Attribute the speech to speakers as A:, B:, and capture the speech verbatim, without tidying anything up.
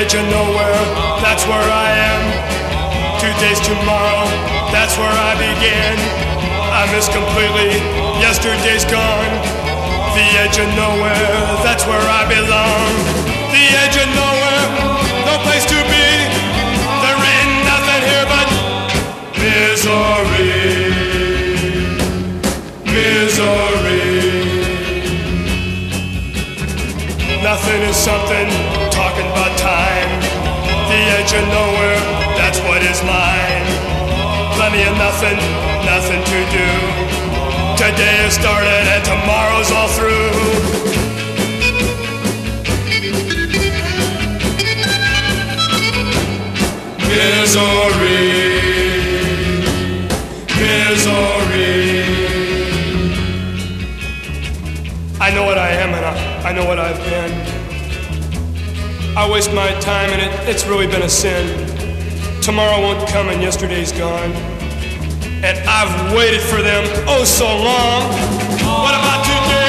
A: edge of nowhere, that's where I am. Two days tomorrow, that's where I began. I miss completely, yesterday's gone. The edge of nowhere, that's where I belong. The edge of nowhere, no place to be. There ain't nothing here but misery, misery. Nothing is something, talking about time. The edge of nowhere, that's what is mine. Plenty of nothing, nothing to do. Today has started and tomorrow's all through. Misery, misery. I know what I am and I, I know what I've been. I waste my time and it, it's really been a sin. Tomorrow won't come and yesterday's gone. And I've waited for them oh so long. What about today?